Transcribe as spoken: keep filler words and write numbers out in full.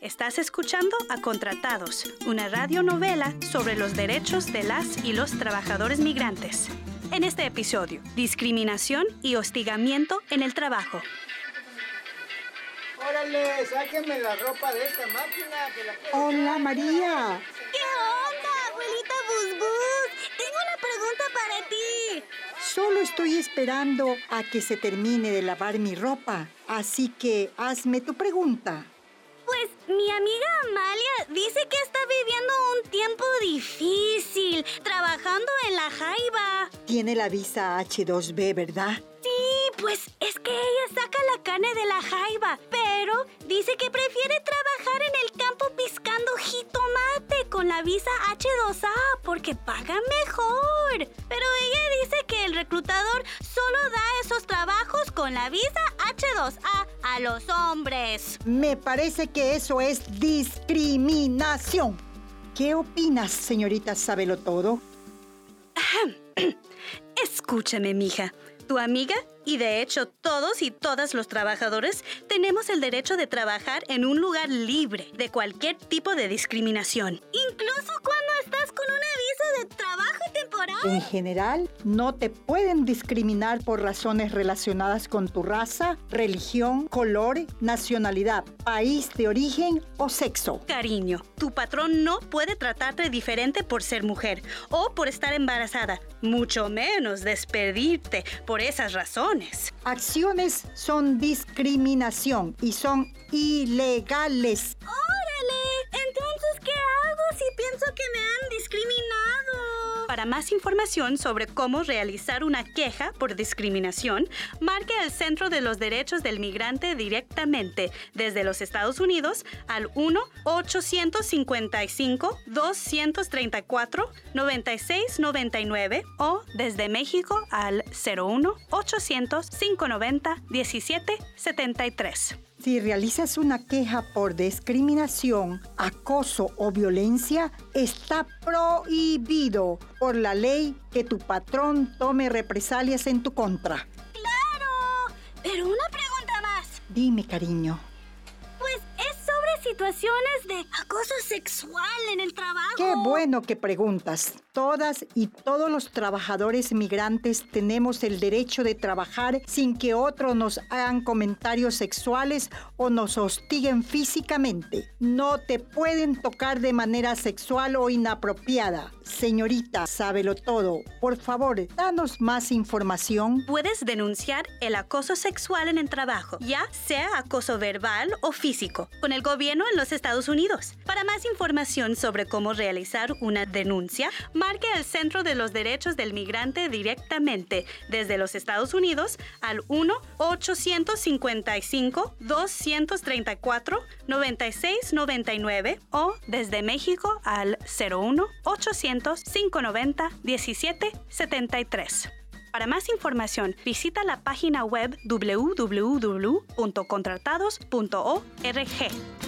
Estás escuchando a Contratados, una radionovela sobre los derechos de las y los trabajadores migrantes. En este episodio, discriminación y hostigamiento en el trabajo. ¡Órale! ¡Sáquenme la ropa de esta máquina! Que la quiero ¡Hola, usar. María! ¿Qué onda, abuelita Bus Bus? Tengo una pregunta para ti. Solo estoy esperando a que se termine de lavar mi ropa, así que hazme tu pregunta. Pues mi amiga Amalia dice que está viviendo un tiempo difícil, trabajando en la jaiba. Tiene la visa hache dos be, ¿verdad? Sí, pues es que ella saca la carne de la jaiba, pero dice que prefiere trabajar en el campo piscando jitomate con la visa hache dos a porque pagan mejor. Pero ella dice que el reclutador solo da esos trabajos con la visa hache dos a a los hombres. Me parece que eso es discriminación. ¿Qué opinas, señorita Sabelotodo? Escúchame, mija. Tu amiga, y de hecho todos y todas los trabajadores, tenemos el derecho de trabajar en un lugar libre de cualquier tipo de discriminación. Incluso cuando estás con una visa de trabajo temporal. En general, no te pueden discriminar por razones relacionadas con tu raza, religión, color, nacionalidad, país de origen o sexo. Cariño, tu patrón no puede tratarte diferente por ser mujer o por estar embarazada, mucho menos despedirte por esas razones. Acciones son discriminación y son ilegales. ¡Órale! Entonces, ¿qué hago si pienso que me han discriminado? Para más información sobre cómo realizar una queja por discriminación, marque al Centro de los Derechos del Migrante directamente desde los Estados Unidos al uno ochocientos cincuenta y cinco, doscientos treinta y cuatro, noventa y seis noventa y nueve o desde México al cero uno ochocientos, quinientos noventa, diecisiete setenta y tres. Si realizas una queja por discriminación, acoso o violencia, está prohibido por la ley que tu patrón tome represalias en tu contra. ¡Claro! Pero una pregunta más. Dime, cariño. Pues es sobre situaciones de acoso sexual en el trabajo. Qué bueno que preguntas. Todas y todos los trabajadores migrantes tenemos el derecho de trabajar sin que otros nos hagan comentarios sexuales o nos hostiguen físicamente. No te pueden tocar de manera sexual o inapropiada. Señorita Sabelotodo, por favor, danos más información. Puedes denunciar el acoso sexual en el trabajo, ya sea acoso verbal o físico, con el gobierno en los Estados Unidos. Para más información sobre cómo realizar una denuncia, marque al Centro de los Derechos del Migrante directamente desde los Estados Unidos al uno ochocientos cincuenta y cinco, doscientos treinta y cuatro, noventa y seis noventa y nueve o desde México al cero uno ochocientos, quinientos noventa, diecisiete setenta y tres. Para más información, visita la página web doble u doble u doble u punto contratados punto org.